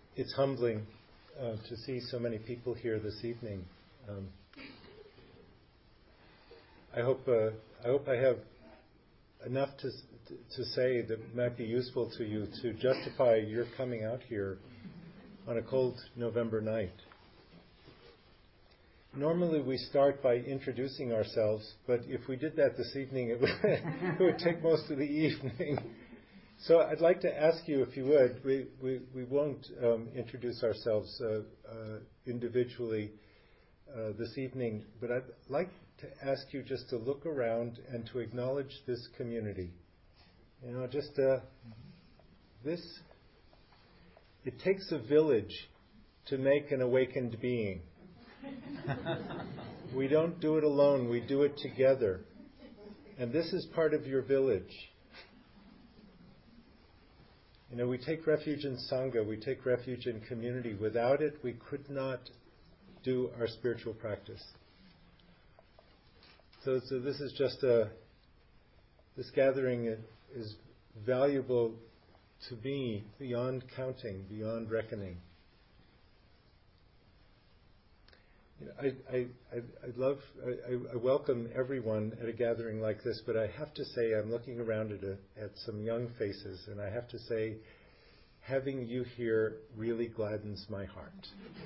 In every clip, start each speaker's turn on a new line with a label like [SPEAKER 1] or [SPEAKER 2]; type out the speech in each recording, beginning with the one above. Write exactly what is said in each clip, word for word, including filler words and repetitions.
[SPEAKER 1] it's humbling uh, to see so many people here this evening. Um, I hope uh, I hope I have enough to to say that might be useful to you to justify your coming out here on a cold November night. Normally we start by introducing ourselves, but if we did that this evening, it would, it would take most of the evening. So I'd like to ask you, if you would, we, we, we won't um, introduce ourselves uh, uh, individually uh, this evening, but I'd like to ask you just to look around and to acknowledge this community. You know, just uh, this, it takes a village to make an awakened being. We don't do it alone, we do it together. And this is part of your village. You know, we take refuge in Sangha, we take refuge in community. Without it, we could not do our spiritual practice. So, so this is just a, this gathering is valuable to me beyond counting, beyond reckoning. You know, I, I, I, I love, I, I welcome everyone at a gathering like this, but I have to say I'm looking around at, a, at some young faces, and I have to say having you here really gladdens my heart.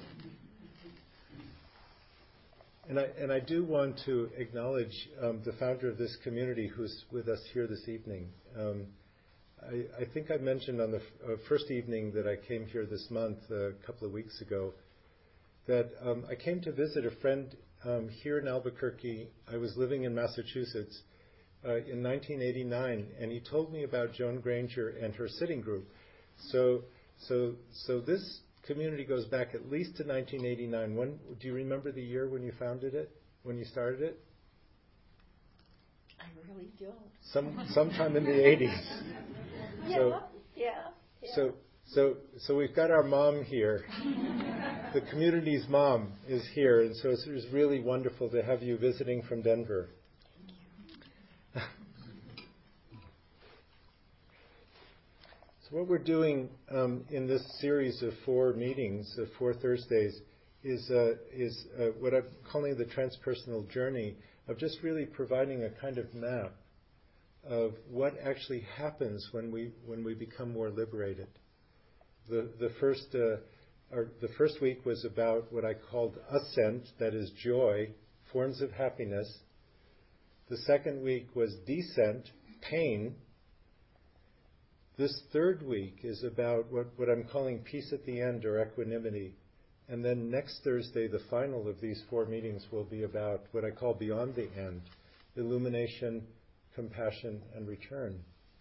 [SPEAKER 1] And I, and I do want to acknowledge um, the founder of this community who's with us here this evening. Um, I, I think I mentioned on the f- uh, first evening that I came here this month, uh, a couple of weeks ago, that um, I came to visit a friend um, here in Albuquerque. I was living in Massachusetts uh, in nineteen eighty-nine, and he told me about Joan Granger and her sitting group. So, so, so this community goes back at least to nineteen eighty-nine. When, do you remember the year when you founded it? When you started it?
[SPEAKER 2] I really don't.
[SPEAKER 1] Some sometime in the eighties.
[SPEAKER 2] Yeah,
[SPEAKER 1] So,
[SPEAKER 2] yeah, yeah.
[SPEAKER 1] So, so, so we've got our mom here. The community's mom is here, and so it's, it's really wonderful to have you visiting from Denver. So what we're doing um, in this series of four meetings, of four Thursdays, is uh, is uh, what I'm calling the transpersonal journey of just really providing a kind of map of what actually happens when we when we become more liberated. The the first uh, our, the first week was about what I called ascent, that is joy, forms of happiness. The second week was descent, pain. This third week is about what, what I'm calling peace at the end, or equanimity. And then next Thursday, the final of these four meetings will be about what I call beyond the end, illumination, compassion, and return.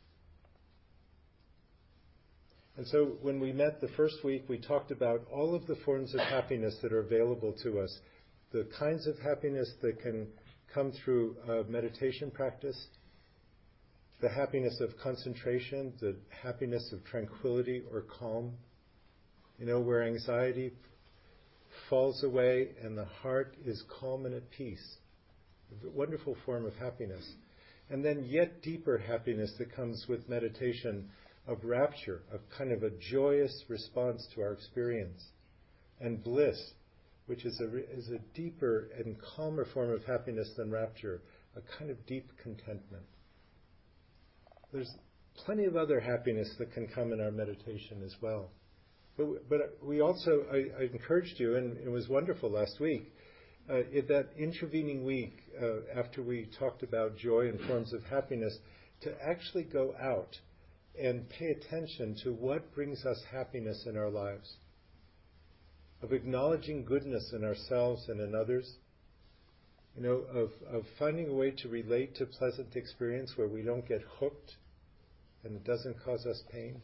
[SPEAKER 1] And so when we met the first week, we talked about all of the forms of happiness that are available to us, the kinds of happiness that can come through uh, meditation practice, the happiness of concentration, the happiness of tranquility or calm, you know, where anxiety falls away and the heart is calm and at peace. A wonderful form of happiness. And then yet deeper happiness that comes with meditation, of rapture, of kind of a joyous response to our experience. And bliss, which is a, is a deeper and calmer form of happiness than rapture, a kind of deep contentment. There's plenty of other happiness that can come in our meditation as well. But, but we also, I, I encouraged you, and it was wonderful last week, uh, in that intervening week, uh, after we talked about joy and forms of happiness, to actually go out and pay attention to what brings us happiness in our lives, of acknowledging goodness in ourselves and in others, you know, of, of finding a way to relate to pleasant experience where we don't get hooked and it doesn't cause us pain.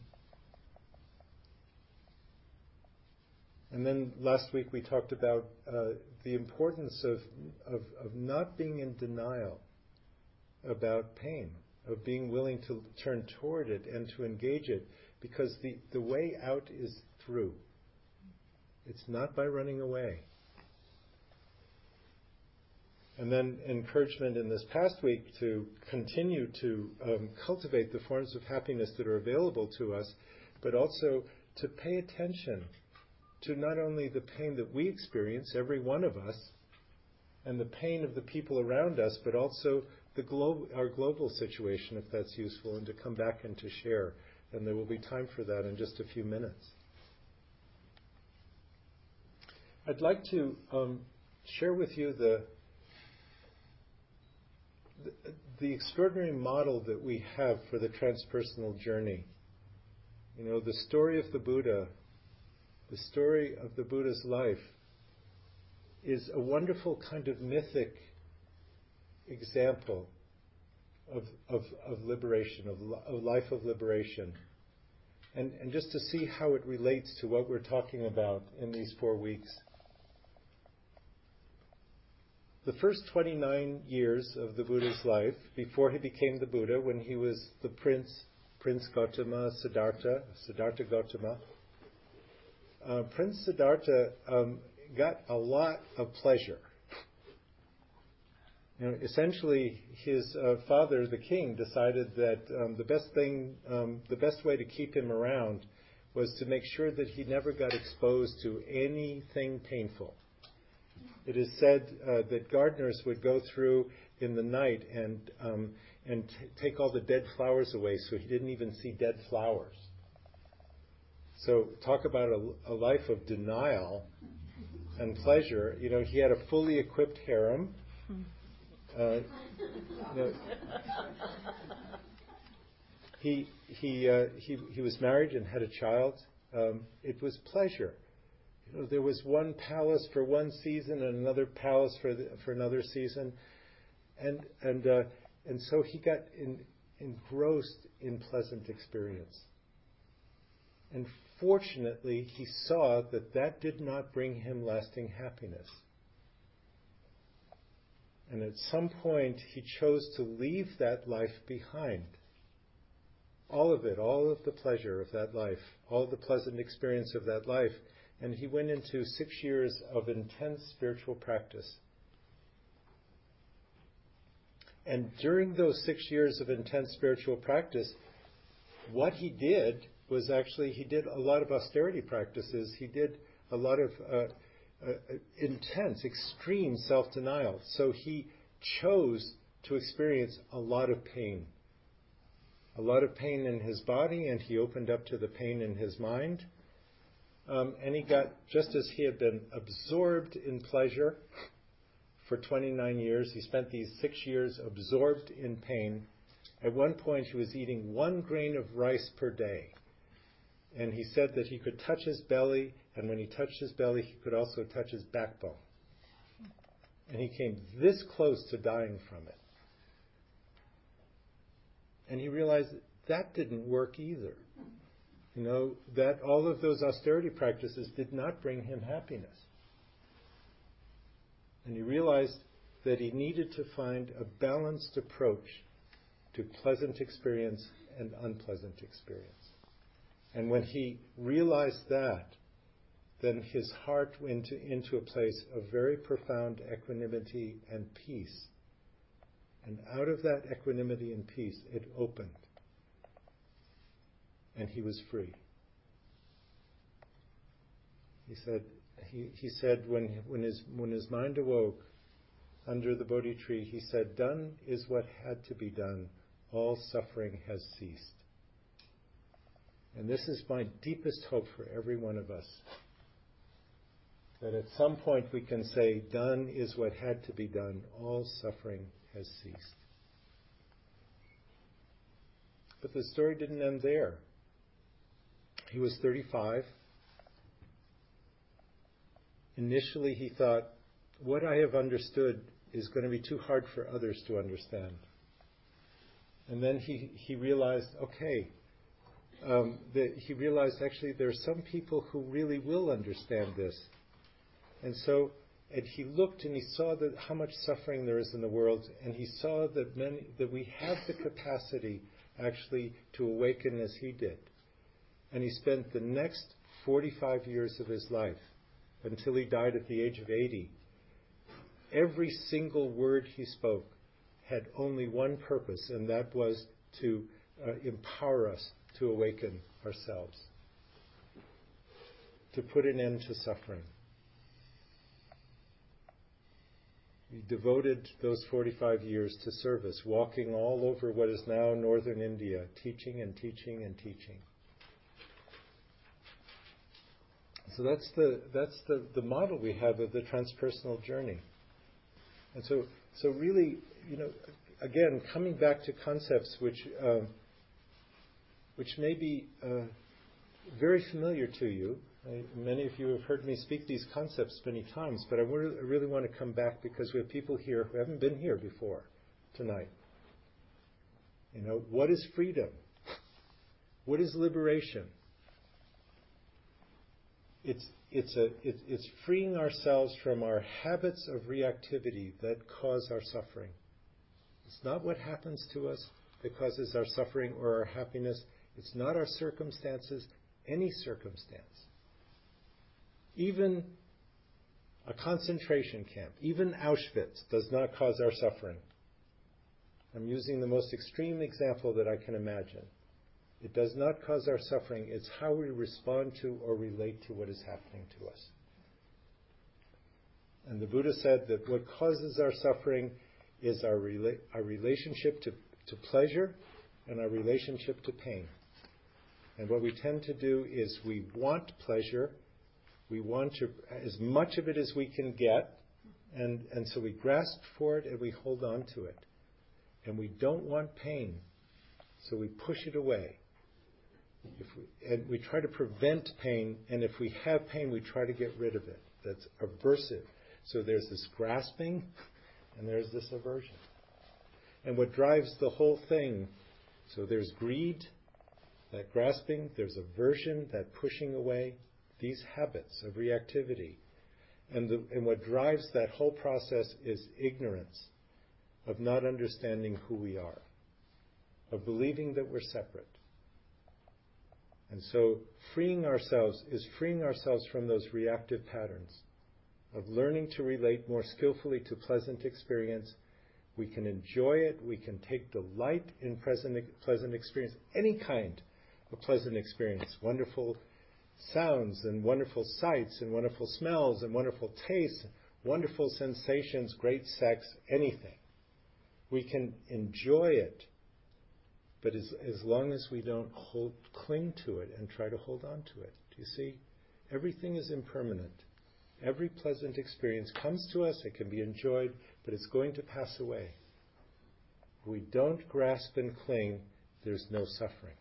[SPEAKER 1] And then last week we talked about uh, the importance of, of, of not being in denial about pain, of being willing to turn toward it and to engage it, because the, the way out is through. It's not by running away. And then encouragement in this past week to continue to um, cultivate the forms of happiness that are available to us, but also to pay attention to not only the pain that we experience, every one of us, and the pain of the people around us, but also the glo- our global situation, if that's useful, and to come back and to share. And there will be time for that in just a few minutes. I'd like to um, share with you the, the the extraordinary model that we have for the transpersonal journey. You know, the story of the Buddha, the story of the Buddha's life, is a wonderful kind of mythic example of of, of liberation, of, of life of liberation. And, and just to see how it relates to what we're talking about in these four weeks. The first twenty-nine years of the Buddha's life, before he became the Buddha, when he was the prince, Prince Gautama, Siddhartha, Siddhartha Gautama, uh, Prince Siddhartha um, got a lot of pleasure. You know, essentially, his uh, father, the king, decided that um, the best thing, um, the best way to keep him around was to make sure that he never got exposed to anything painful. It is said uh, that gardeners would go through in the night and um, and t- take all the dead flowers away, so he didn't even see dead flowers. So talk about a, a life of denial and pleasure. You know, he had a fully equipped harem. Uh, you know, he he uh, he he was married and had a child. Um, it was pleasure. You know, there was one palace for one season and another palace for the, for another season, and and uh, and so he got in, engrossed in pleasant experience. And fortunately, he saw that that did not bring him lasting happiness. And at some point, he chose to leave that life behind. All of it, all of the pleasure of that life, all the pleasant experience of that life. And he went into six years of intense spiritual practice. And during those six years of intense spiritual practice, what he did was actually, he did a lot of austerity practices. He did a lot of uh, uh, intense, extreme self-denial. So he chose to experience a lot of pain. A lot of pain in his body, and he opened up to the pain in his mind. Um, and he got, just as he had been absorbed in pleasure for twenty-nine years, he spent these six years absorbed in pain. At one point, he was eating one grain of rice per day. And he said that he could touch his belly, and when he touched his belly, he could also touch his backbone. And he came this close to dying from it. And he realized that, that didn't work either. You know, that all of those austerity practices did not bring him happiness. And he realized that he needed to find a balanced approach to pleasant experience and unpleasant experience. And when he realized that, then his heart went into, into a place of very profound equanimity and peace. And out of that equanimity and peace, it opened. And he was free. He said, he, he said when, when, his, when his mind awoke under the Bodhi tree, he said, "Done is what had to be done. All suffering has ceased." And this is my deepest hope for every one of us. That at some point we can say, "Done is what had to be done. All suffering has ceased." But the story didn't end there. He was thirty-five. Initially he thought, what I have understood is going to be too hard for others to understand. And then he, he realized, okay, um, that he realized actually there are some people who really will understand this. And so, and he looked and he saw that how much suffering there is in the world, and he saw that many, that we have the capacity actually to awaken as he did. And he spent the next forty-five years of his life, until he died at the age of eighty, every single word he spoke had only one purpose, and that was to uh, empower us to awaken ourselves. to put an end to suffering. We devoted those forty-five years to service, walking all over what is now northern India, teaching and teaching and teaching. So that's the that's the, the model we have of the transpersonal journey. And so so really, you know, again, coming back to concepts which um, which may be uh, very familiar to you. I, many of you have heard me speak these concepts many times, but I really, I really want to come back because we have people here who haven't been here before tonight. You know, what is freedom? What is liberation? It's it's a it, it's freeing ourselves from our habits of reactivity that cause our suffering. It's not what happens to us that causes our suffering or our happiness. It's not our circumstances, any circumstance. Even a concentration camp, even Auschwitz, does not cause our suffering. I'm using the most extreme example that I can imagine. It does not cause our suffering. It's how we respond to or relate to what is happening to us. And the Buddha said that what causes our suffering is our, rela- our relationship to, to pleasure and our relationship to pain. And what we tend to do is we want pleasure. We want to, as much of it as we can get, and, and so we grasp for it and we hold on to it. And we don't want pain, so we push it away. If we, and we try to prevent pain, and if we have pain, we try to get rid of it. That's aversive. So there's this grasping, and there's this aversion. And what drives the whole thing, so there's greed, that grasping, there's aversion, that pushing away, these habits of reactivity. And, the, and what drives that whole process is ignorance, of not understanding who we are, of believing that we're separate. And so freeing ourselves is freeing ourselves from those reactive patterns, of learning to relate more skillfully to pleasant experience. We can enjoy it, we can take delight in present, pleasant experience, any kind of pleasant experience, wonderful sounds and wonderful sights and wonderful smells and wonderful tastes, wonderful sensations, great sex, anything. We can enjoy it, but as, as long as we don't hold, cling to it and try to hold on to it. Do you see? Everything is impermanent. Every pleasant experience comes to us, it can be enjoyed, but it's going to pass away. If we don't grasp and cling, there's no suffering.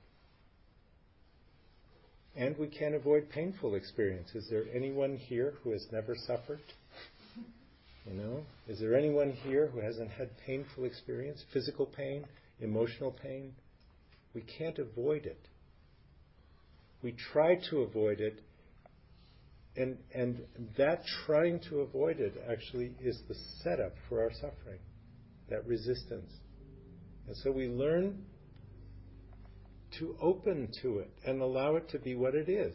[SPEAKER 1] And we can't avoid painful experience. Is there anyone here who has never suffered? You know? Is there anyone here who hasn't had painful experience? Physical pain, emotional pain? We can't avoid it. We try to avoid it, and and that trying to avoid it actually is the setup for our suffering, that resistance. And so we learn to open to it and allow it to be what it is.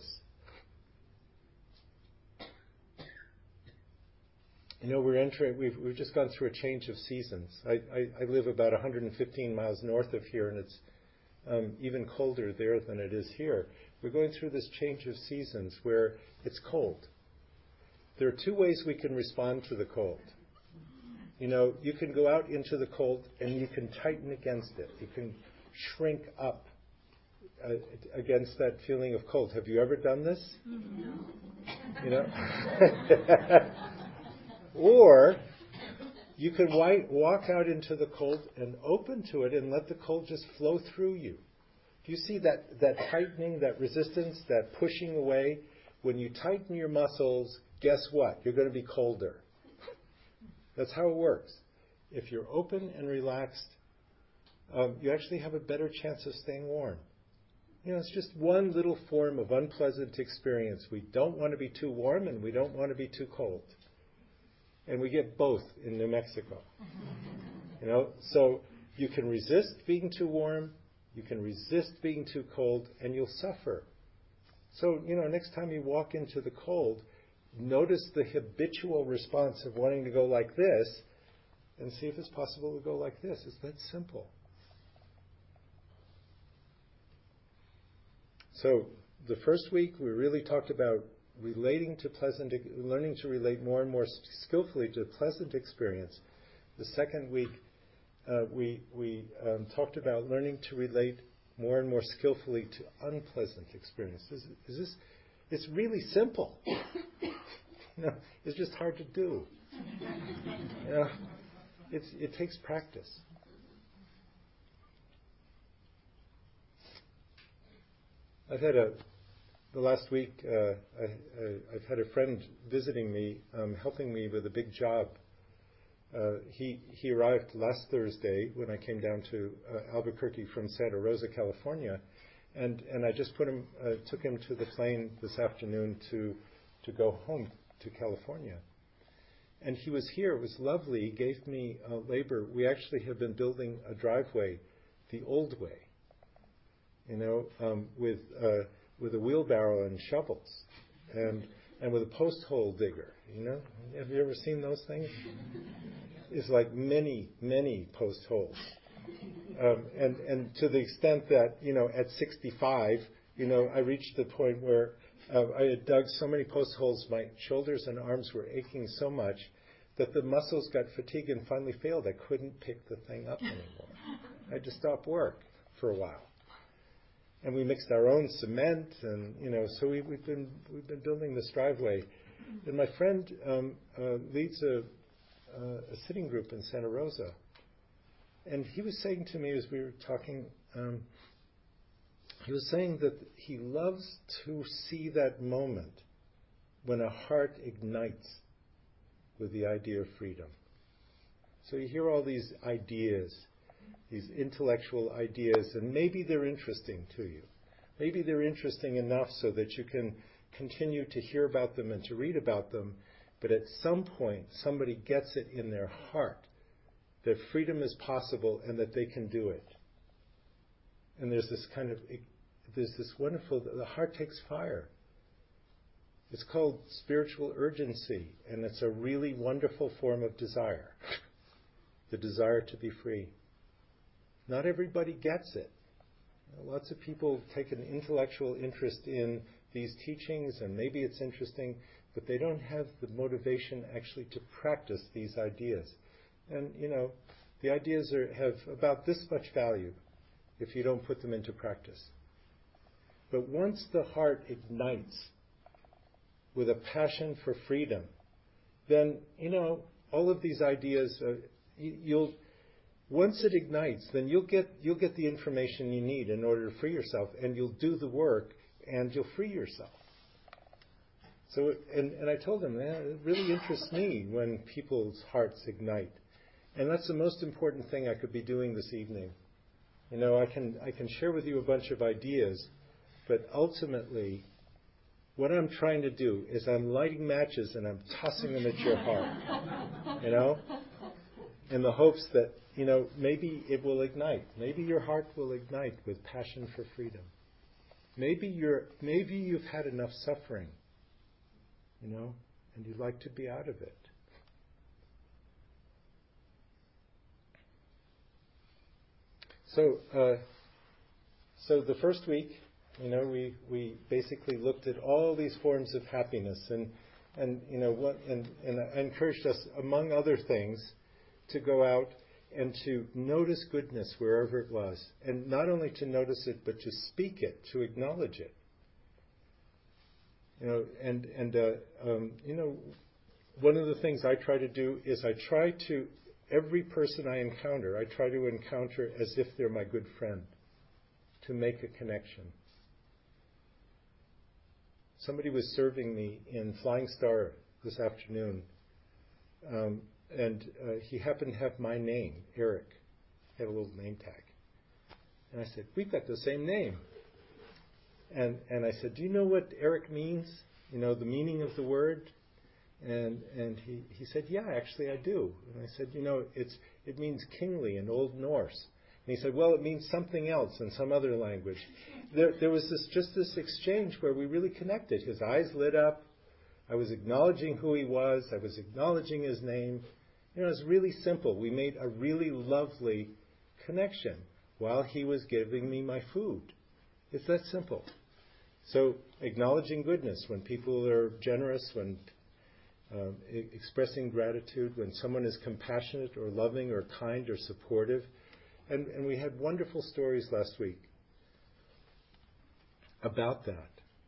[SPEAKER 1] You know, we're entering, we've, we've just gone through a change of seasons. I, I, I live about one hundred fifteen miles north of here, and it's um, even colder there than it is here. We're going through this change of seasons where it's cold. There are two ways we can respond to the cold. You know, you can go out into the cold and you can tighten against it. You can shrink up uh, against that feeling of cold. Have you ever done this? No. You know? Or you can wi- walk out into the cold and open to it and let the cold just flow through you. Do you see that, that tightening, that resistance, that pushing away? When you tighten your muscles, guess what? You're going to be colder. That's how it works. If you're open and relaxed, um, you actually have a better chance of staying warm. You know, it's just one little form of unpleasant experience. We don't want to be too warm and we don't want to be too cold. And we get both in New Mexico. You know, so you can resist being too warm, you can resist being too cold, and you'll suffer. So, you know, next time you walk into the cold, notice the habitual response of wanting to go like this, and see if it's possible to go like this. It's that simple. So, the first week we really talked about relating to pleasant, learning to relate more and more skillfully to pleasant experience. The second week, uh, we we um, talked about learning to relate more and more skillfully to unpleasant experiences. Is this? It's really simple. You know, it's just hard to do. You know, it's it takes practice. I've had a the last week. Uh, I, I, I've had a friend visiting me, um, helping me with a big job. Uh, he he arrived last Thursday when I came down to uh, Albuquerque from Santa Rosa, California, and and I just put him uh, took him to the plane this afternoon to to go home to California. And he was here. It was lovely. He gave me uh, labor. We actually have been building a driveway the old way, you know, um, with uh, with a wheelbarrow and shovels, and and with a post hole digger. You know, have you ever seen those things? It's like many, many post holes, um, and and to the extent that, you know, at sixty-five, you know, I reached the point where uh, I had dug so many post holes, my shoulders and arms were aching so much that the muscles got fatigued and finally failed. I couldn't pick the thing up anymore. I had to stop work for a while. And we mixed our own cement, and, you know, so we, we've been we've been building this driveway. And my friend um, uh, leads a, uh, a sitting group in Santa Rosa, and he was saying to me as we were talking, um, he was saying that he loves to see that moment when a heart ignites with the idea of freedom. So you hear all these ideas, these intellectual ideas, and maybe they're interesting to you. Maybe they're interesting enough so that you can continue to hear about them and to read about them, but at some point somebody gets it in their heart that freedom is possible and that they can do it. And there's this kind of, there's this wonderful, the heart takes fire. It's called spiritual urgency, and it's a really wonderful form of desire, the desire to be free. Not everybody gets it. Lots of people take an intellectual interest in these teachings, and maybe it's interesting, but they don't have the motivation actually to practice these ideas. And, you know, the ideas are, have about this much value if you don't put them into practice. But once the heart ignites with a passion for freedom, then, you know, all of these ideas, uh, you, you'll, once it ignites, then you'll get you'll get the information you need in order to free yourself, and you'll do the work, and you'll free yourself. So, and, and I told him, man, it really interests me when people's hearts ignite, and that's the most important thing I could be doing this evening. You know, I can I can share with you a bunch of ideas, but ultimately, what I'm trying to do is I'm lighting matches and I'm tossing them at your heart, you know, in the hopes that, you know, maybe it will ignite. Maybe your heart will ignite with passion for freedom. Maybe you're, maybe you've had enough suffering, you know, and you'd like to be out of it. So, uh, so the first week, you know, we, we basically looked at all these forms of happiness, and and you know what, and and I encouraged us, among other things, to go out and to notice goodness wherever it was, and not only to notice it, but to speak it, to acknowledge it. You know, and and uh, um, you know, one of the things I try to do is I try to, every person I encounter, I try to encounter as if they're my good friend, to make a connection. Somebody was serving me in Flying Star this afternoon, um, and uh, he happened to have my name, Eric. He had a little name tag. And I said, we've got the same name. And and I said, do you know what Eric means? You know, the meaning of the word? And and he, he said, yeah, actually I do. And I said, you know, it's it means kingly in Old Norse. And he said, well, it means something else in some other language. There, there was this just this exchange where we really connected. His eyes lit up. I was acknowledging who he was. I was acknowledging his name. You know, it was really simple. We made a really lovely connection while he was giving me my food. It's that simple. So acknowledging goodness, when people are generous, when um, e- expressing gratitude, when someone is compassionate or loving or kind or supportive. And, and we had wonderful stories last week about that.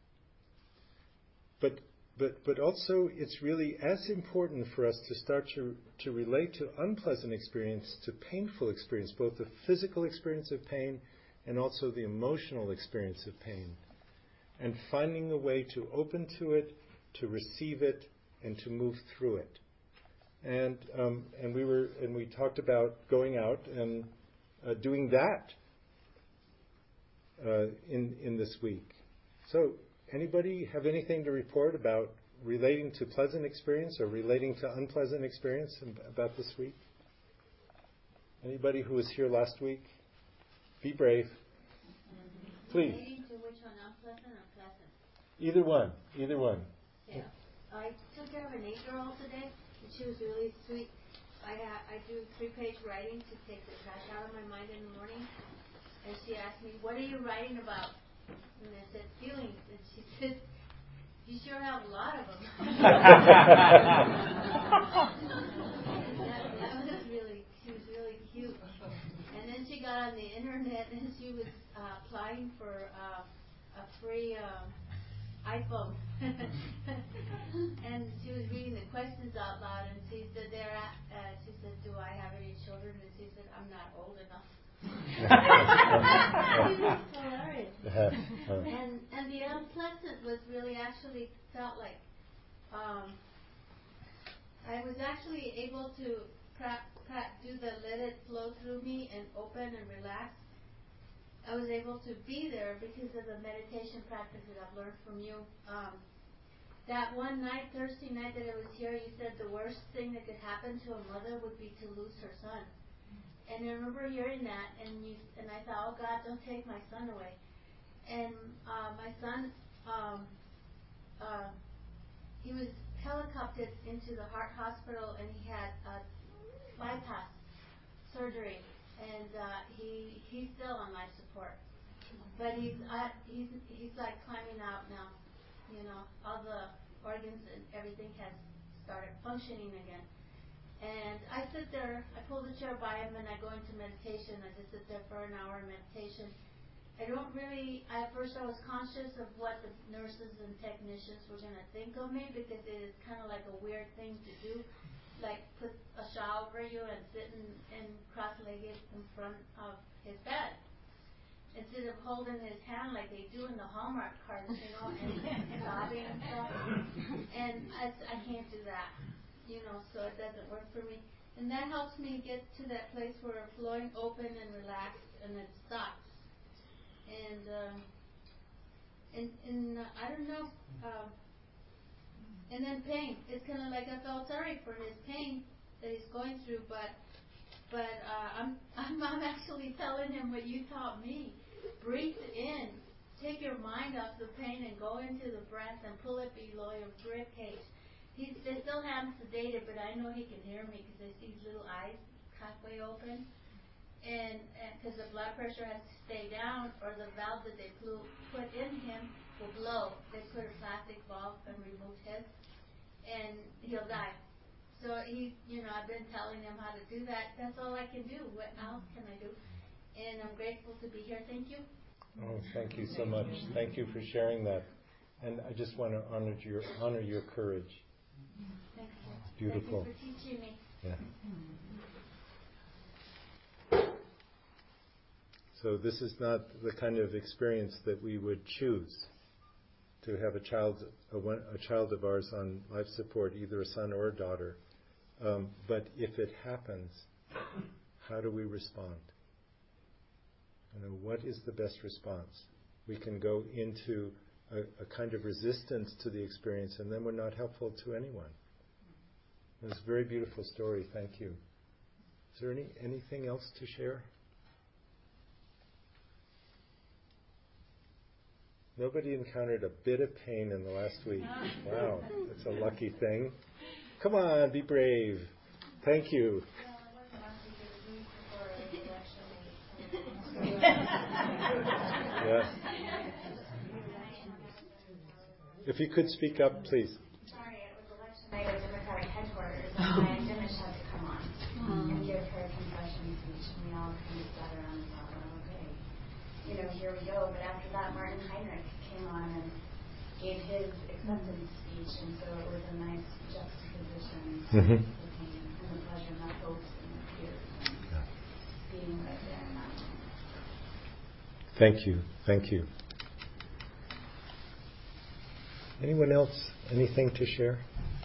[SPEAKER 1] But but but also it's really as important for us to start to, to relate to unpleasant experience, to painful experience, both the physical experience of pain and also the emotional experience of pain. And finding a way to open to it, to receive it, and to move through it. And um, and we were and we talked about going out and uh, doing that uh, in in this week. So, anybody have anything to report about relating to pleasant experience or relating to unpleasant experience about this week? Anybody who was here last week? Be brave. Please.
[SPEAKER 2] Relating to which one, unpleasant or pleasant?
[SPEAKER 1] Either one. Either one.
[SPEAKER 2] Yeah. I took care of an eight-year-old today, and she was really sweet. I ha- I do three-page writing to take the trash out of my mind in the morning. And she asked me, "What are you writing about?" And I said, "Feelings." And she said, "You sure have a lot of them." that, that was really, she was really cute. And then she got on the internet and she was uh, applying for uh, a free um, iPhone. And she was reading the questions out loud, and she said, "There, uh, she said, do I have any children?" And she said, "I'm not old enough." It was hilarious. and and the unpleasant was really actually felt like um, I was actually able to pra- pra- do the let it flow through me and open and relax. I was able to be there because of the meditation practice that I've learned from you. Um, that one night, Thursday night that I was here, you said the worst thing that could happen to a mother would be to lose her son. And I remember hearing that, and you, and I thought, "Oh God, don't take my son away." And uh, my son, um, uh, he was helicoptered into the heart hospital, and he had a bypass surgery, and uh, he he's still on life support, but he's uh, he's he's like climbing out now. You know, all the organs and everything has started functioning again. And I sit there, I pull the chair by him, and I go into meditation. I just sit there for an hour in meditation. I don't really, at first I was conscious of what the nurses and technicians were going to think of me, because it is kind of like a weird thing to do, like put a shawl over you and sit in, in cross-legged in front of his bed, instead of holding his hand like they do in the Hallmark cards, you know, and, and bobbing and stuff. And I, I can't do that. You know, so it doesn't work for me. And that helps me get to that place where I'm flowing open and relaxed, and it stops. And, um, and, and uh, I don't know. Uh, and then pain. It's kind of like I felt sorry for his pain that he's going through, but but uh, I'm, I'm I'm actually telling him what you taught me. Breathe in. Take your mind off the pain and go into the breath and pull it below your rib cage. He's, they still haven't sedated, but I know he can hear me because I see his little eyes halfway open. And because the blood pressure has to stay down, or the valve that they blew, put in him will blow. They put a plastic valve and removed his, and he'll die. So he, you know, I've been telling him how to do that. That's all I can do. What else can I do? And I'm grateful to be here. Thank you.
[SPEAKER 1] Oh, thank you so much. Thank you for sharing that. And I just want to honor your honor your courage.
[SPEAKER 2] Thank you.
[SPEAKER 1] It's beautiful.
[SPEAKER 2] Thank you for teaching me.
[SPEAKER 1] Yeah. So this is not the kind of experience that we would choose, to have a child, a, a child of ours on life support, either a son or a daughter. Um, but if it happens, how do we respond? You know, what is the best response? We can go into a, a kind of resistance to the experience, and then we're not helpful to anyone. It's a very beautiful story. Thank you. Is there any anything else to share? Nobody encountered a bit of pain in the last week. Wow, that's a lucky thing. Come on, be brave. Thank you. Yeah. If you could speak up, please.
[SPEAKER 3] Sorry, it was election night at Democratic headquarters, and Ryan Dimmish had to come on mm-hmm. and give her confession speech, and we all kind of sat around and thought, well, okay, you know, here we go. But after that, Martin Heinrich came on and gave his acceptance speech, and so it was a nice juxtaposition mm-hmm. between and the pleasure and the hopes and the fears and yeah. being right there in that moment.
[SPEAKER 1] Thank you. Thank you. Anyone else? Anything to share?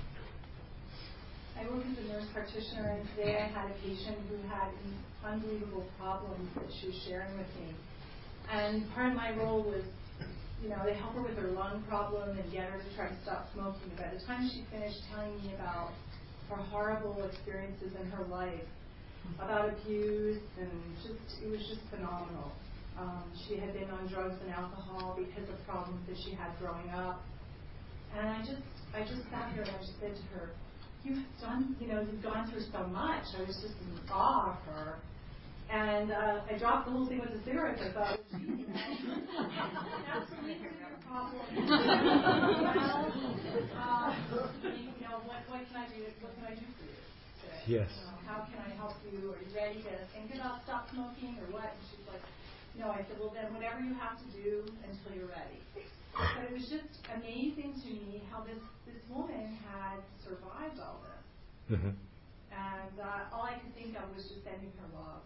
[SPEAKER 4] I work as a nurse practitioner, and today I had a patient who had unbelievable problems that she was sharing with me. And part of my role was, you know, to help her with her lung problem and get her to try to stop smoking. By the time she finished telling me about her horrible experiences in her life, about abuse, and just it was just phenomenal. Um, she had been on drugs and alcohol because of problems that she had growing up. And I just, I just sat here and I just said to her, "You've done, you know, you've gone through so much." I was just in awe of her. And uh, I dropped the whole thing with the cigarettes. I thought, well, gee, that's really a problem. well, uh, you know, what, what can I do? What can I do for you today?
[SPEAKER 1] Yes.
[SPEAKER 4] You know, how can I help you? Are you ready to think about stop smoking or what? And she's like, "No." I said, "Well, then whatever you have to do until you're ready." But it was just amazing to me how this, this woman had survived all this. Mm-hmm. And uh, all I could think of was just sending her love.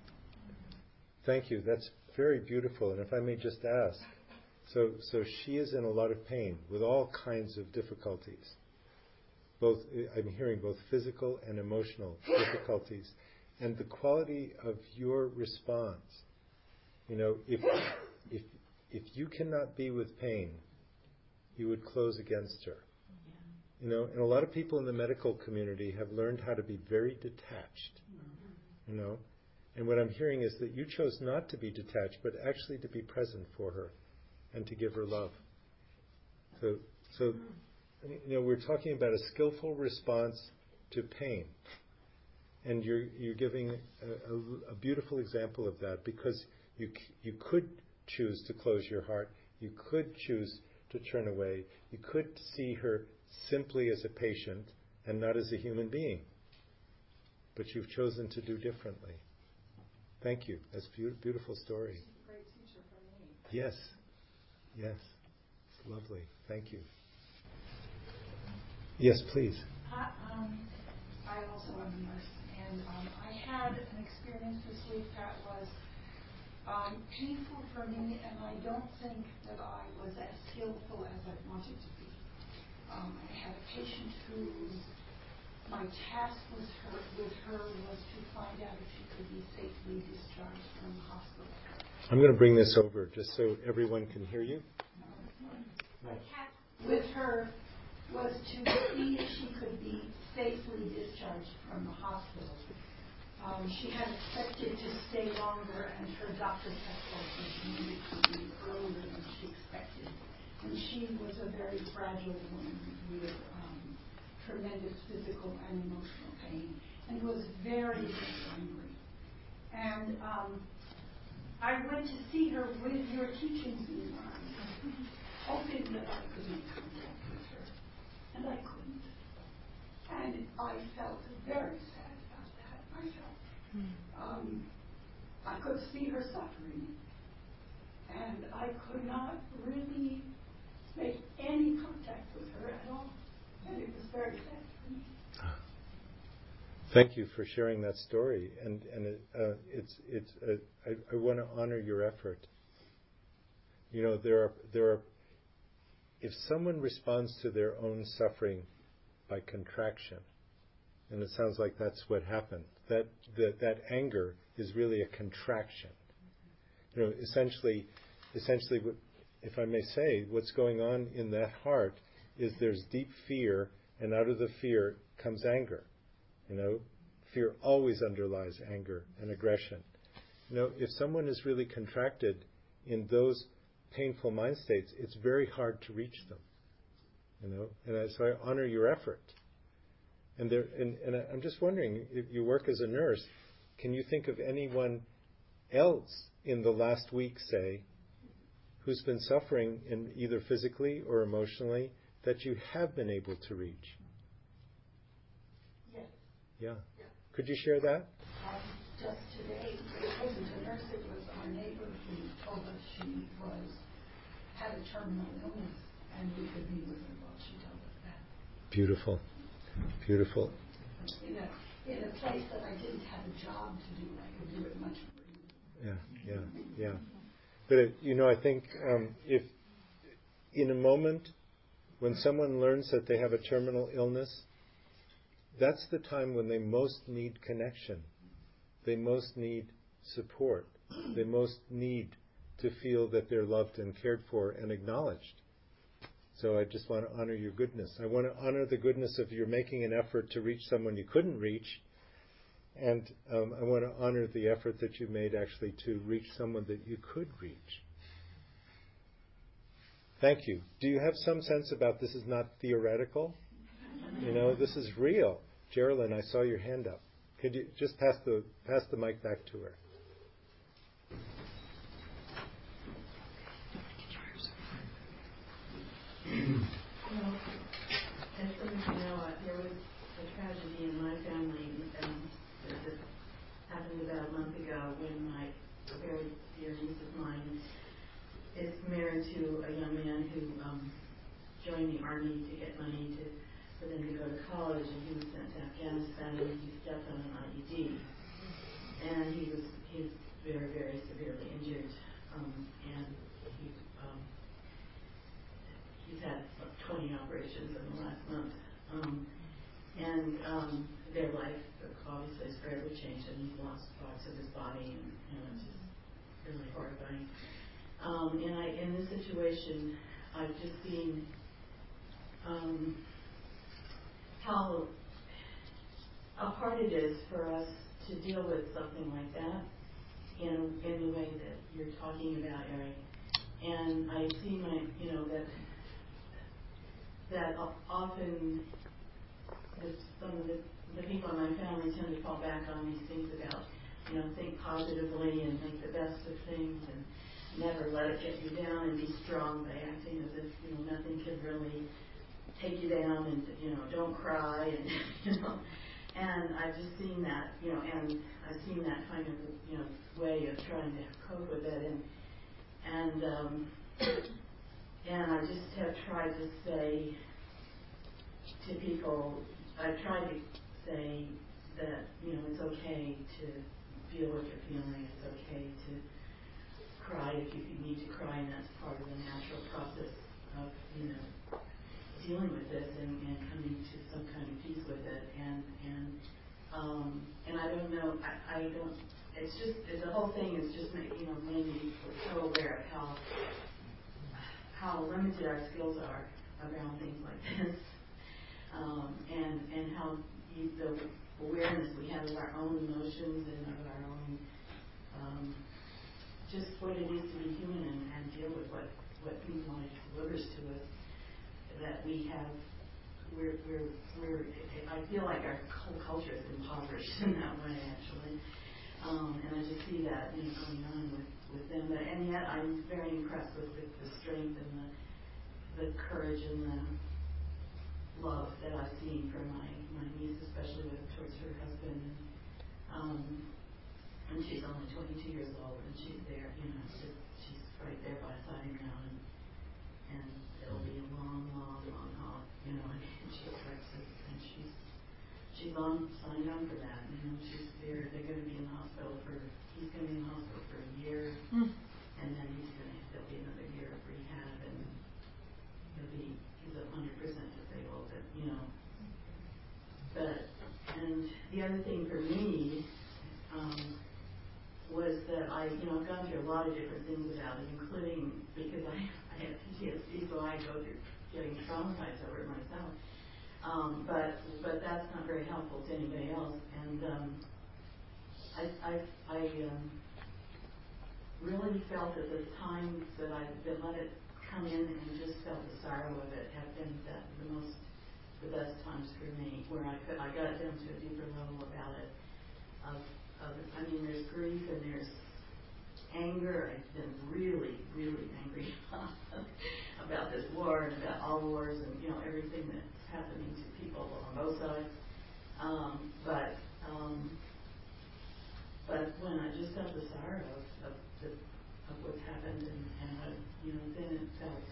[SPEAKER 1] Thank you. That's very beautiful. And if I may just ask, so so she is in a lot of pain with all kinds of difficulties. Both I'm hearing both physical and emotional difficulties. And the quality of your response, you know, if if if you cannot be with pain, you would close against her. Yeah. You know, and a lot of people in the medical community have learned how to be very detached. Mm-hmm. You know, and what I'm hearing is that you chose not to be detached, but actually to be present for her and to give her love. So, so you know, we're talking about a skillful response to pain, and you're you're giving a, a, a beautiful example of that, because you you could choose to close your heart, you could choose to turn away, you could see her simply as a patient and not as a human being, but you've chosen to do differently. Thank you. That's a be- beautiful story.
[SPEAKER 4] She's a great teacher for me.
[SPEAKER 1] Yes, yes, it's lovely. Thank you. Yes, please.
[SPEAKER 5] Hi, um, I also am a nurse, and um, I had an experience this week that was um, painful for me, and I don't think that I was as skillful as I wanted to be. Um, I had a patient whose my task was her, with her was to find out if she could be safely discharged from the hospital.
[SPEAKER 1] I'm going to bring this over just so everyone can hear you.
[SPEAKER 5] My task with her was to see if she could be safely discharged from the hospital. Um, she had expected to stay longer, and her doctor had told her she needed to be earlier than she expected. And she was a very fragile woman with um, tremendous physical and emotional pain, and was very, very angry. And um, I went to see her with your teachings in mind, hoping that I could make contact with her, and I couldn't. And I felt very sad about that. I felt um, I could see her suffering, and I could not really make any contact with her at all, and it was very sad for me.
[SPEAKER 1] Thank you for sharing that story, and and it, uh, it's it's uh, I, I want to honor your effort. You know, there are there are if someone responds to their own suffering by contraction, and it sounds like that's what happened. That that that anger is really a contraction. You know, essentially, essentially, what, if I may say, what's going on in that heart is there's deep fear, and out of the fear comes anger. You know, fear always underlies anger and aggression. You know, if someone is really contracted in those painful mind states, it's very hard to reach them. You know, and I, so I honor your effort. And there, and, and I'm just wondering, if you work as a nurse, can you think of anyone else in the last week, say, who's been suffering in either physically or emotionally that you have been able to reach?
[SPEAKER 5] Yes.
[SPEAKER 1] Yeah. Could you share that?
[SPEAKER 5] Um, just today, it wasn't a nurse, it was our neighbor who told us she was had a terminal illness and we could be with her while she told us that.
[SPEAKER 1] Beautiful. Beautiful.
[SPEAKER 5] In a, in a place that I didn't have a job to do, I could do it much more.
[SPEAKER 1] Yeah, yeah, yeah. But, it, you know, I think um, if in a moment when someone learns that they have a terminal illness, that's the time when they most need connection. They most need support. They most need to feel that they're loved and cared for and acknowledged. So I just want to honor your goodness. I want to honor the goodness of your making an effort to reach someone you couldn't reach. And um, I want to honor the effort that you made actually to reach someone that you could reach. Thank you. Do you have some sense about this is not theoretical? You know, this is real. Geraldine, I saw your hand up. Could you just pass the pass the mic back to her?
[SPEAKER 6] Well, as some of you know, uh, there was a tragedy in my family, and this happened about a month ago when my very dear niece of mine is married to a young man who um, joined the army to get money to for them to go to college, and he was sent to Afghanistan, and he stepped on an I E D, and he was he's very very severely injured, um, and he um, he's had like twenty operations in the last month, um, and um, their life obviously is forever changed, and he's lost parts of his body, and you know, it's just really horrifying. Um, and I, in this situation, I've just seen um, how how hard it is for us to deal with something like that in in the way that you're talking about, Eric. And I see my, you know, that that often with some of the, the people in my family tend to fall back on these things about, you know, think positively and make the best of things and never let it get you down and be strong by acting as if, you know, nothing can really take you down, and, you know, don't cry, and, you know. And I've just seen that, you know, and I've seen that kind of, you know, way of trying to cope with it. And, and, um, and I just have tried to say to people, I've tried to say that, you know, it's okay to feel what you're feeling. It's okay to cry if you need to cry, and that's part of the natural process of, you know, dealing with this and, and coming to some kind of peace with it. And and um, and I don't know, I, I don't, it's just, the whole thing is just, you know, made me so aware of how, how limited our skills are around things like this. Um, and, and how you, the awareness we have of our own emotions and of our own, um, just what it is to be human and, and deal with what, what Pink Light delivers to us, that we have, we're, we're, we're, I feel like our whole culture is impoverished in that way, actually. Um, and I just see that, you know, going on with, with them. But, and yet I'm very impressed with the, the strength and the, the courage and the love that I've seen from my, my niece, especially with, towards her husband. And, um, and she's only twenty-two years old, and she's there, you know, just, she's right there by side him now. And, and it'll be a long, long, long haul, you know, and she's Texas, and she's she's on signed on for that, you know, she's there, they're going to be in the hospital for, he's going to be in the hospital for a year, mm. and then he's going to, there'll be another year of rehab, and he'll be, he's one hundred percent disabled, but, you know, but, and the other thing for me, um, was that I, you know, I've gone through a lot of different things about it, including because I, I have P T S D, so I go through getting traumatized over it myself. Um, but but that's not very helpful to anybody else. And um, I I, I um, really felt that the times that I've been let it come in and just felt the sorrow of it have been the, the most the best times for me, where I could I got down to a deeper level about it. Of, of I mean, there's grief and there's anger. I've been really, really angry about this war and about all wars and, you know, everything that's happening to people on both sides. Um, but um, but when I just felt the sorrow of, of, the, of what's happened, and, and I, you know, then it felt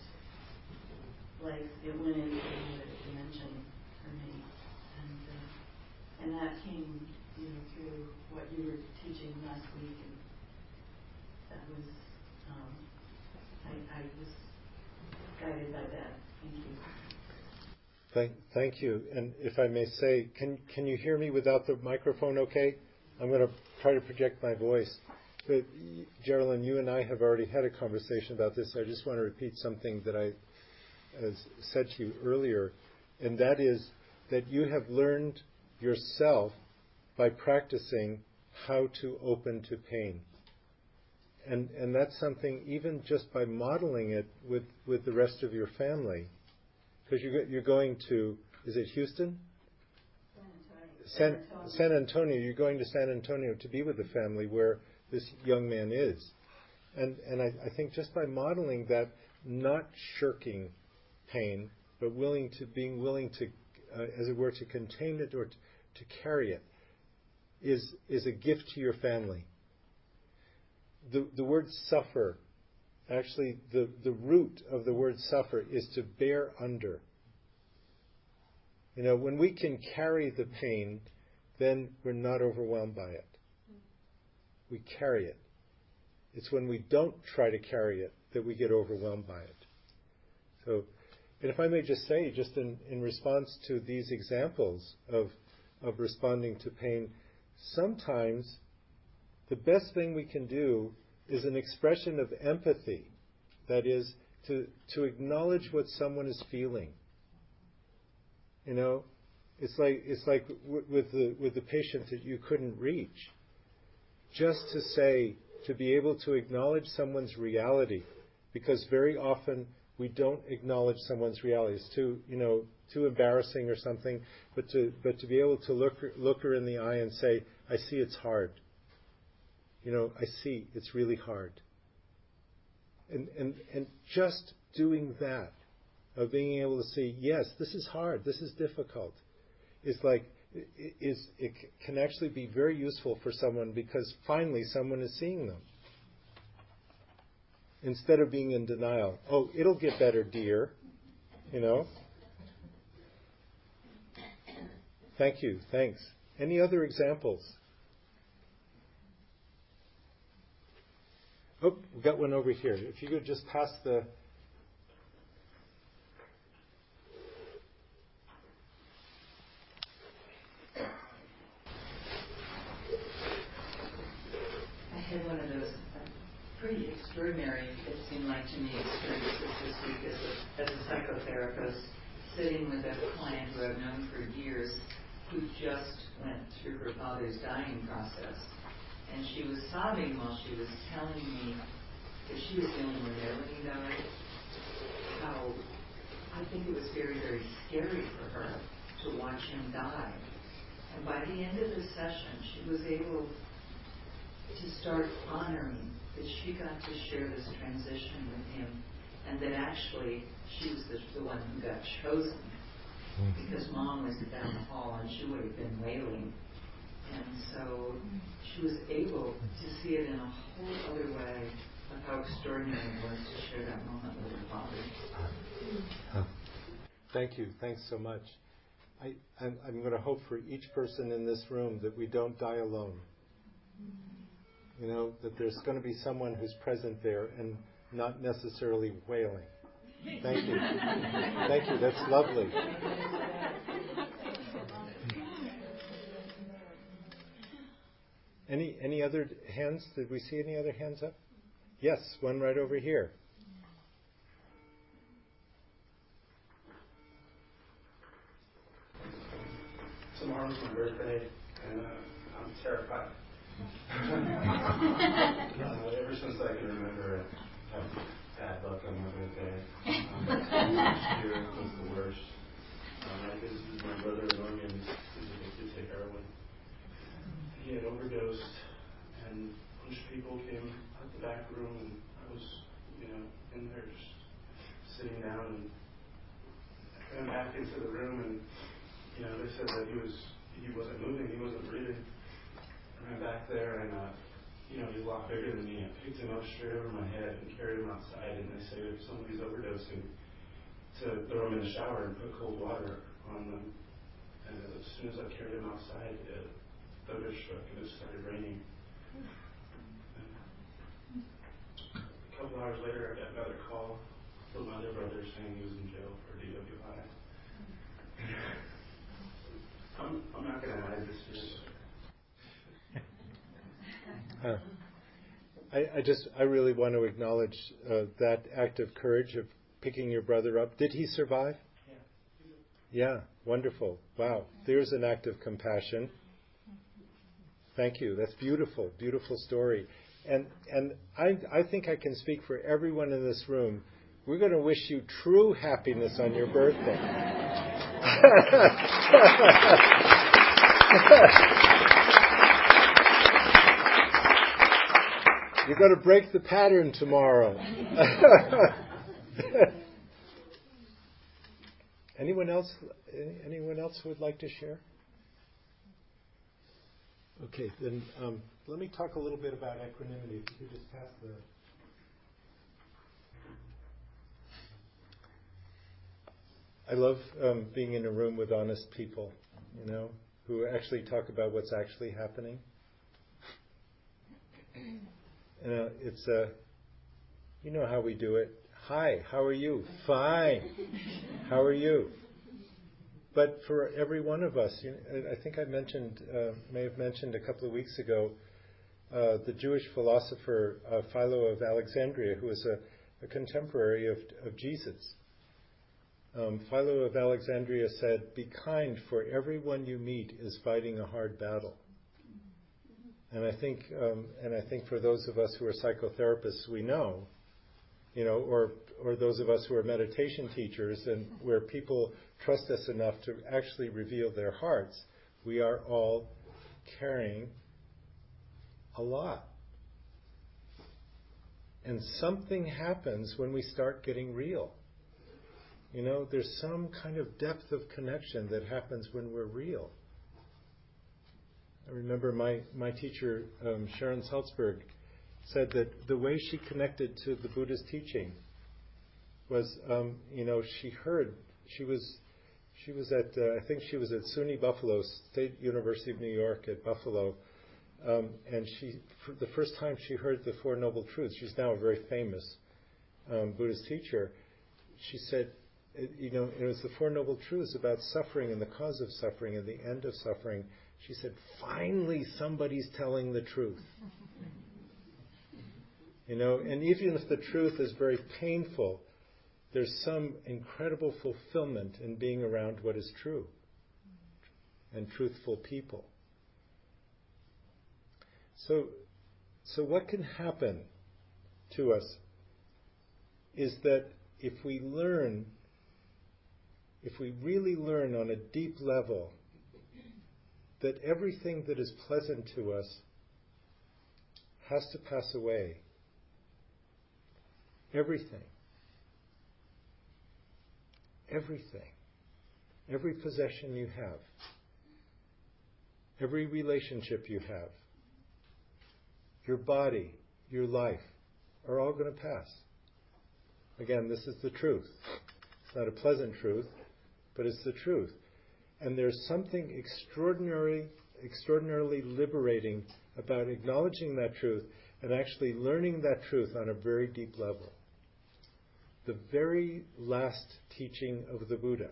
[SPEAKER 6] like it went into another dimension for me, and uh, and that came, you know, through what you were teaching last week, and that was um, I, I was guided by that. Thank you.
[SPEAKER 1] Thank, thank you. And if I may say, can can you hear me without the microphone? Okay, I'm going to try to project my voice. But Geraldine, you and I have already had a conversation about this. I just want to repeat something that I as said to you earlier, and that is that you have learned yourself by practicing how to open to pain. And and that's something, even just by modeling it with, with the rest of your family, because you're, you're going to, is it Houston? San Antonio. San, San Antonio. You're going to San Antonio to be with the family where this young man is. And and I, I think just by modeling that, not shirking pain, but willing to being willing to, uh, as it were, to contain it or to, to carry it, is is a gift to your family. The the word suffer, actually, the, the root of the word suffer is to bear under. You know, when we can carry the pain, then we're not overwhelmed by it. We carry it. It's when we don't try to carry it that we get overwhelmed by it. So, and if I may just say, just in, in response to these examples of of responding to pain, sometimes the best thing we can do is an expression of empathy. That is, to to acknowledge what someone is feeling. You know, it's like it's like w- with the with the patient that you couldn't reach. Just to say, to be able to acknowledge someone's reality, because very often we don't acknowledge someone's reality. It's too, you know, too embarrassing or something. But to but to be able to look look her in the eye and say, "I see it's hard. You know, I see it's really hard." And and and just doing that, of being able to say, "Yes, this is hard. This is difficult," is like is it can actually be very useful for someone, because finally someone is seeing them. Instead of being in denial, "Oh, it'll get better, dear," you know. Thank you. Thanks. Any other examples? Oh, we've got one over here. If you could just pass the...
[SPEAKER 7] I had one of those uh, pretty extraordinary, it seemed like to me, experiences this week as a, as a psychotherapist, sitting with a client who I've known for years, who just went through her father's dying process. And she was sobbing while she was telling me that she was feeling when Melanie died, how I think it was very, very scary for her to watch him die. And by the end of the session, she was able to start honoring that she got to share this transition with him, and that actually she was the, the one who got chosen, because Mom was down the hall and she would have been wailing. And so she was able to see it in a whole other way of how extraordinary it was to share that moment with her father.
[SPEAKER 1] Thank you. Thanks so much. I, I'm, I'm going to hope for each person in this room that we don't die alone. You know, that there's going to be someone who's present there and not necessarily wailing. Thank you. Thank you. That's lovely. Any any other hands? Did we see any other hands up? Yes, one right over here.
[SPEAKER 8] Tomorrow's my birthday, and uh, I'm terrified. uh, ever since I can remember, I've had bad luck on my birthday. Um, last year was the worst. Um, I visited my brother in Oregon, who's addicted to heroin. He had overdosed, and a bunch of people came out the back said that he was he wasn't moving, he wasn't breathing. I ran back there, and uh, you know, he's a lot bigger than me. I picked him up straight over my head and carried him outside. And they say if somebody's overdosing, to throw him in the shower and put cold water on them. And as soon as I carried him outside, it, thunder struck and it started raining. A couple hours later, I got another call from my other brother saying he was in jail for D W I. I'm, I'm not going to hide this here.
[SPEAKER 1] Uh, I, I just, I really want to acknowledge uh, that act of courage of picking your brother up. Did he survive? Yeah. Yeah, wonderful. Wow. There's an act of compassion. Thank you. That's beautiful, beautiful story. And and I, I think I can speak for everyone in this room. We're going to wish you true happiness on your birthday. You're going to break the pattern tomorrow. Anyone else? Anyone else who would like to share? Okay, then um, let me talk a little bit about equanimity. If you could just pass the. I love um, being in a room with honest people, you know, who actually talk about what's actually happening. And uh, it's uh, you know how we do it. Hi, how are you? Fine. How are you? But for every one of us, you know, I think I mentioned, uh, may have mentioned a couple of weeks ago, uh, the Jewish philosopher uh, Philo of Alexandria, who was a, a contemporary of, of Jesus. Um, Philo of Alexandria said, "Be kind, for everyone you meet is fighting a hard battle." And I think, um, and I think for those of us who are psychotherapists, we know, you know, or or those of us who are meditation teachers, and where people trust us enough to actually reveal their hearts, we are all carrying a lot. And something happens when we start getting real. You know, there's some kind of depth of connection that happens when we're real. I remember my, my teacher, um, Sharon Salzberg, said that the way she connected to the Buddha's teaching was, um, you know, she heard, she was she was at, uh, I think she was at SUNY Buffalo, State University of New York at Buffalo, um, and she, for the first time she heard the Four Noble Truths. She's now a very famous um, Buddhist teacher. She said, it, you know, it was the Four Noble Truths about suffering and the cause of suffering and the end of suffering. She said, finally somebody's telling the truth. You know, and even if the truth is very painful, there's some incredible fulfillment in being around what is true and truthful people. So, so what can happen to us is that if we learn, if we really learn on a deep level that everything that is pleasant to us has to pass away. Everything. Everything. Every possession you have. Every relationship you have. Your body, your life, are all going to pass. Again, this is the truth. It's not a pleasant truth, but it's the truth. And there's something extraordinary, extraordinarily liberating about acknowledging that truth and actually learning that truth on a very deep level. The very last teaching of the Buddha.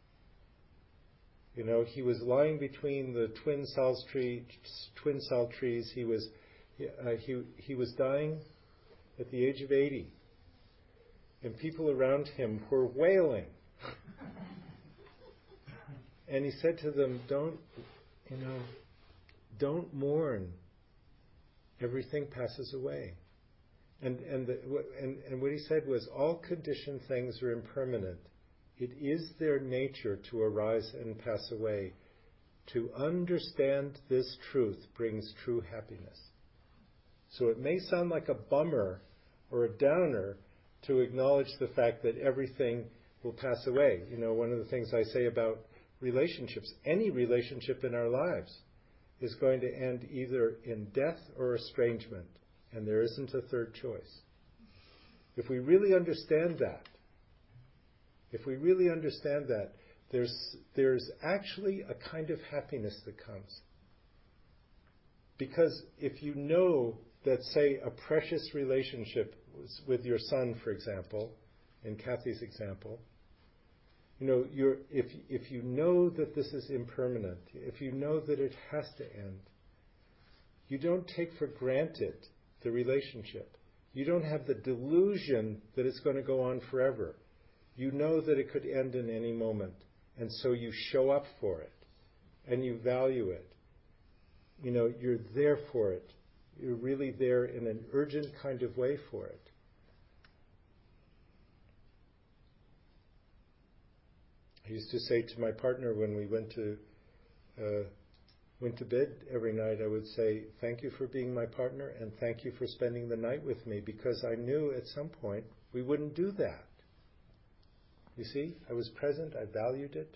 [SPEAKER 1] You know, he was lying between the twin sal tree, twin sal trees. He was, uh, he he was dying at the age of eighty, and people around him were wailing. And he said to them, "Don't, you know, don't mourn. Everything passes away." And and, the, and and what he said was, all conditioned things are impermanent. It is their nature to arise and pass away. To understand this truth brings true happiness. So it may sound like a bummer or a downer to acknowledge the fact that everything will pass away. You know, one of the things I say about relationships, any relationship in our lives, is going to end either in death or estrangement, and there isn't a third choice. If we really understand that, if we really understand that, there's there's actually a kind of happiness that comes. Because if you know that, say, a precious relationship was with your son, for example, in Kathy's example, you know, you're, if if you know that this is impermanent, if you know that it has to end, you don't take for granted the relationship. You don't have the delusion that it's going to go on forever. You know that it could end in any moment, and so you show up for it, and you value it. You know, you're there for it. You're really there in an urgent kind of way for it. I used to say to my partner when we went to uh, went to bed every night, I would say, thank you for being my partner and thank you for spending the night with me, because I knew at some point we wouldn't do that. You see, I was present, I valued it.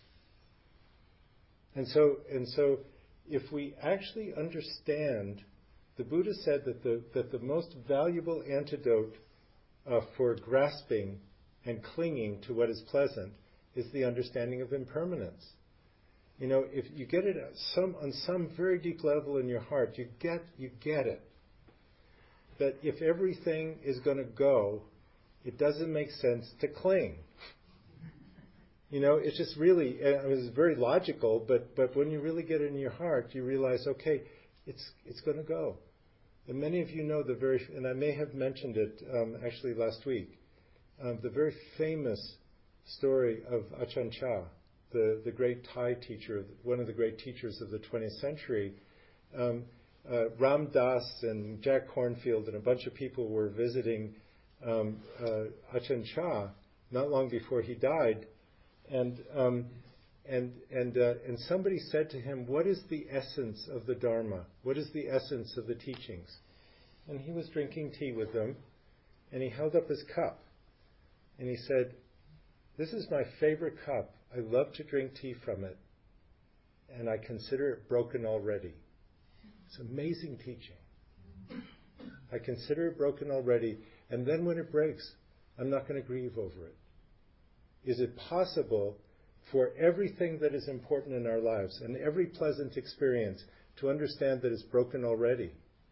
[SPEAKER 1] And so, and so if we actually understand, the Buddha said that the, that the most valuable antidote uh, for grasping and clinging to what is pleasant is the understanding of impermanence. You know, if you get it at some, on some very deep level in your heart, you get, you get it. That if everything is going to go, it doesn't make sense to cling. You know, it's just really, I mean, it's very logical, but, but when you really get it in your heart, you realize, okay, it's it's going to go. And many of you know the very, and I may have mentioned it um, actually last week, um, the very famous story of Ajahn Chah, the, the great Thai teacher, one of the great teachers of the twentieth century. Um, uh, Ram Dass and Jack Kornfield and a bunch of people were visiting um, uh, Ajahn Chah not long before he died, and um, and and uh, and somebody said to him, "What is the essence of the Dharma? What is the essence of the teachings?" And he was drinking tea with them, and he held up his cup, and he said, "This is my favorite cup. I love to drink tea from it, and I consider it broken already." It's amazing teaching. I consider it broken already, and then when it breaks, I'm not going to grieve over it. Is it possible for everything that is important in our lives and every pleasant experience to understand that it's broken already?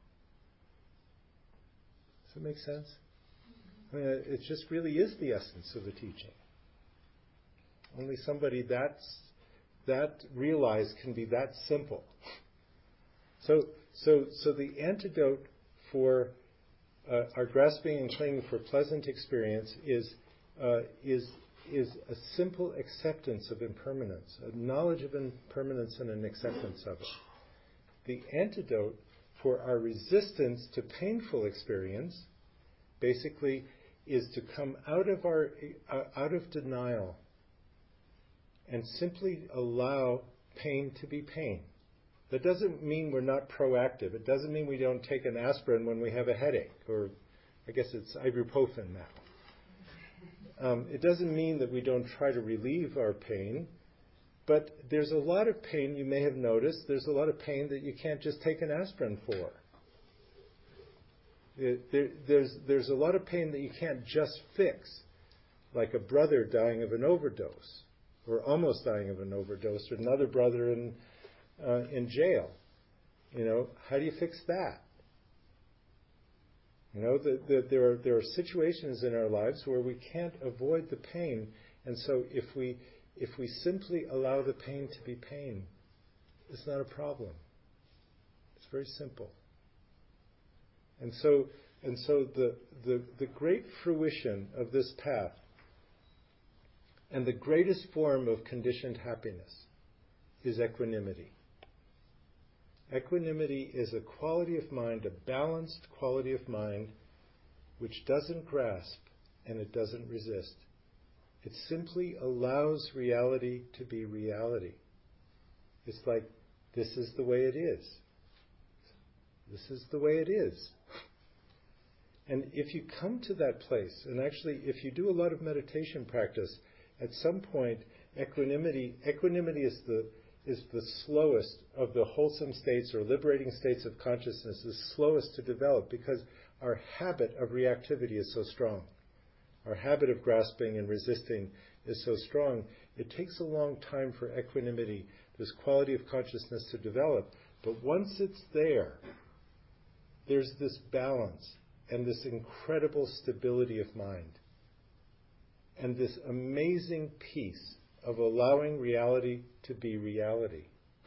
[SPEAKER 1] Does that make sense? I mean, it just really is the essence of the teaching. Only somebody that's, that realized can be that simple. So, so, so the antidote for uh, our grasping and clinging for pleasant experience is uh, is is a simple acceptance of impermanence, a knowledge of impermanence and an acceptance of it. The antidote for our resistance to painful experience, basically, is to come out of our uh, out of denial and simply allow pain to be pain. That doesn't mean we're not proactive. It doesn't mean we don't take an aspirin when we have a headache, or I guess it's ibuprofen now. Um, it doesn't mean that we don't try to relieve our pain, but there's a lot of pain, you may have noticed, there's a lot of pain that you can't just take an aspirin for. It, there, there's, there's a lot of pain that you can't just fix, like a brother dying of an overdose, or almost dying of an overdose, or another brother in Uh, in jail. You know, how do you fix that? You know, the, the, there are there are situations in our lives where we can't avoid the pain, and so if we if we simply allow the pain to be pain, it's not a problem. It's very simple. And so and so the the, the great fruition of this path and the greatest form of conditioned happiness is equanimity. Equanimity is a quality of mind, a balanced quality of mind, which doesn't grasp and it doesn't resist. It simply allows reality to be reality. It's like, this is the way it is. This is the way it is. And if you come to that place, and actually if you do a lot of meditation practice, at some point equanimity, equanimity is the is the slowest of the wholesome states or liberating states of consciousness, the slowest to develop because our habit of reactivity is so strong. Our habit of grasping and resisting is so strong. It takes a long time for equanimity, this quality of consciousness, to develop. But once it's there, there's this balance and this incredible stability of mind and this amazing peace of allowing reality to be reality.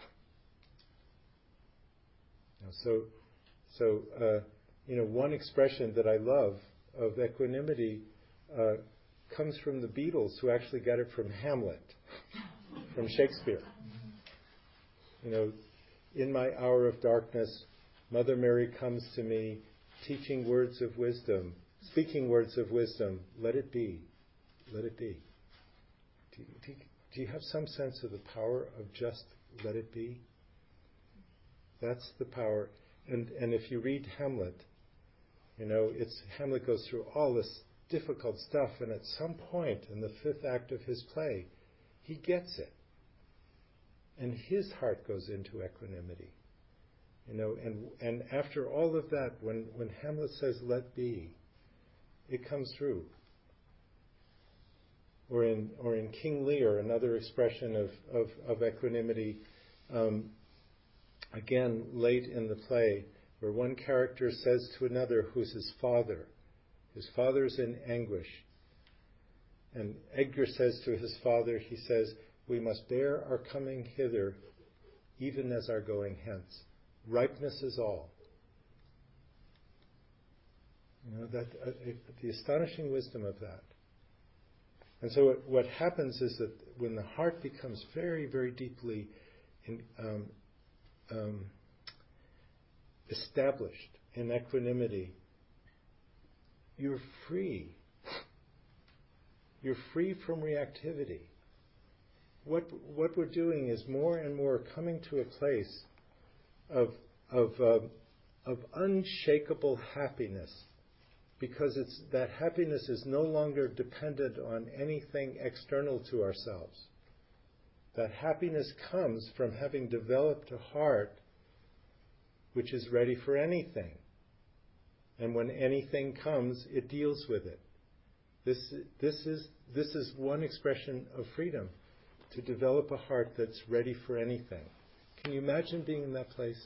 [SPEAKER 1] So, so uh, you know, one expression that I love of equanimity uh, comes from the Beatles, who actually got it from Hamlet, from Shakespeare. You know, in my hour of darkness, Mother Mary comes to me, teaching words of wisdom, speaking words of wisdom. Let it be, let it be. Do you, do, you, do you have some sense of the power of just let it be? That's the power. And and if you read Hamlet, you know, it's Hamlet goes through all this difficult stuff, and at some point in the fifth act of his play, he gets it. And his heart goes into equanimity. You know, and and after all of that, when, when Hamlet says let be, it comes through. Or in or in King Lear, another expression of, of, of equanimity, um, again, late in the play, where one character says to another who's his father, his father's in anguish. And Edgar says to his father, he says, we must bear our coming hither, even as our going hence. Ripeness is all. You know, that uh, it, the astonishing wisdom of that. And so it, what happens is that when the heart becomes very, very deeply in, um, um, established in equanimity, you're free. You're free from reactivity. What what we're doing is more and more coming to a place of of uh, of unshakable happiness, because it's that happiness is no longer dependent on anything external to ourselves. That happiness comes from having developed a heart which is ready for anything. And when anything comes, it deals with it. This, this is, this is one expression of freedom, to develop a heart that's ready for anything. Can you imagine being in that place?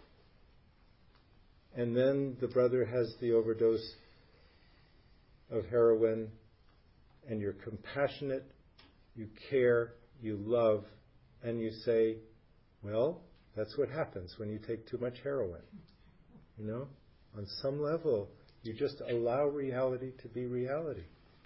[SPEAKER 1] And then the brother has the overdose of heroin, and you're compassionate, you care, you love, and you say, well, that's what happens when you take too much heroin. You know? On some level, you just allow reality to be reality.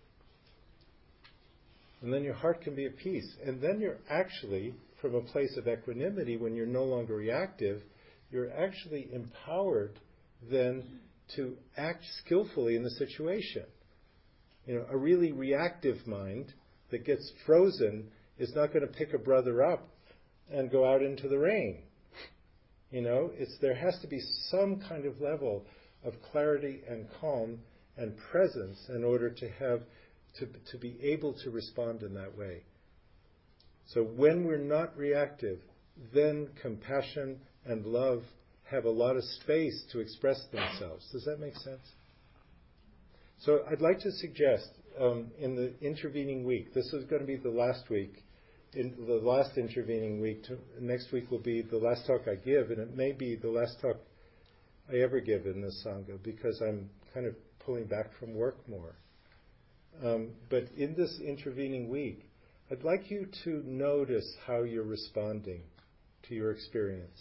[SPEAKER 1] And then your heart can be at peace. And then you're actually, from a place of equanimity, when you're no longer reactive, you're actually empowered then to act skillfully in the situation. You know, a really reactive mind that gets frozen is not going to pick a brother up and go out into the rain. You know, it's there has to be some kind of level of clarity and calm and presence in order to have to to be able to respond in that way. So when we're not reactive, then compassion and love have a lot of space to express themselves. Does that make sense? So I'd like to suggest um, in the intervening week, this is going to be the last week, in the last intervening week, to, next week will be the last talk I give, and it may be the last talk I ever give in this Sangha, because I'm kind of pulling back from work more. Um, but in this intervening week, I'd like you to notice how you're responding to your experience.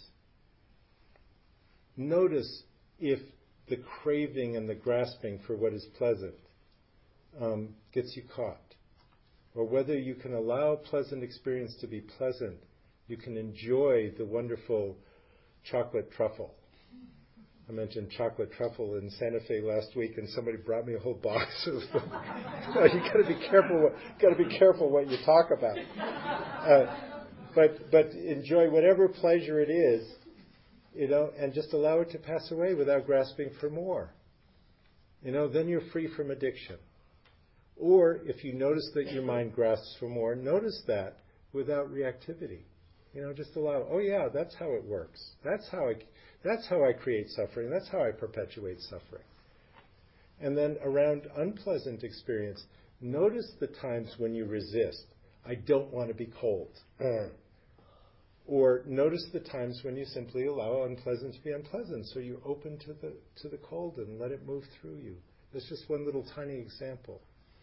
[SPEAKER 1] Notice if the craving and the grasping for what is pleasant um, gets you caught, or whether you can allow pleasant experience to be pleasant. You can enjoy the wonderful chocolate truffle. I mentioned chocolate truffle in Santa Fe last week, and somebody brought me a whole box of them. You got to be careful. What, got to be careful what you talk about. Uh, but but enjoy whatever pleasure it is, you know, and just allow it to pass away without grasping for more. You know, then you're free from addiction. Or if you notice that your mind grasps for more, notice that, without reactivity. You know, just allow, oh yeah, that's how it works. That's how I, that's how I create suffering. That's how I perpetuate suffering. And then around unpleasant experience, notice the times when you resist. I don't want to be cold. Uh. Or notice the times when you simply allow unpleasant to be unpleasant. So you're open to the to the cold and let it move through you. That's just one little tiny example.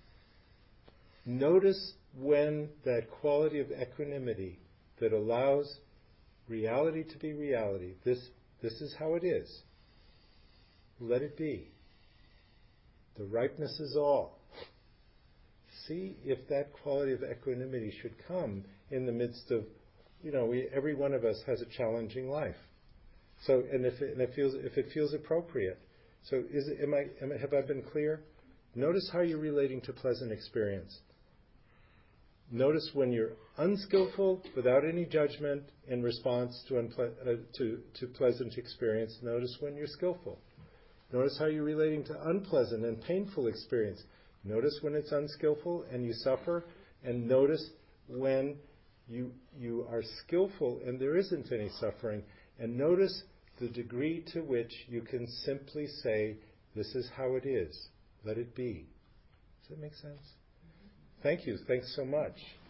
[SPEAKER 1] Notice when that quality of equanimity that allows reality to be reality, this this is how it is. Let it be. The ripeness is all. See if that quality of equanimity should come in the midst of, you know, we, every one of us has a challenging life. So, and if it, and it feels if it feels appropriate. So, is it, am I, am I have I been clear? Notice how you're relating to pleasant experience. Notice when you're unskillful, without any judgment, in response to, unple- uh, to to pleasant experience. Notice when you're skillful. Notice how you're relating to unpleasant and painful experience. Notice when it's unskillful and you suffer, and notice when you you are skillful and there isn't any suffering. And notice the degree to which you can simply say, this is how it is. Let it be. Does that make sense? Thank you. Thanks so much.